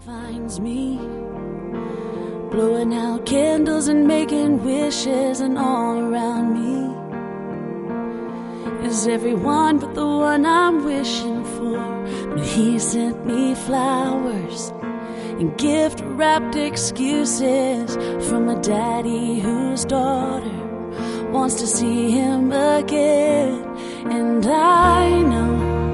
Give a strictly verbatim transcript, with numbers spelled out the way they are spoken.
finds me blowing out candles and making wishes, and all around me is everyone but the one I'm wishing for. But he sent me flowers and gift-wrapped excuses from a daddy whose daughter wants to see him again. And I know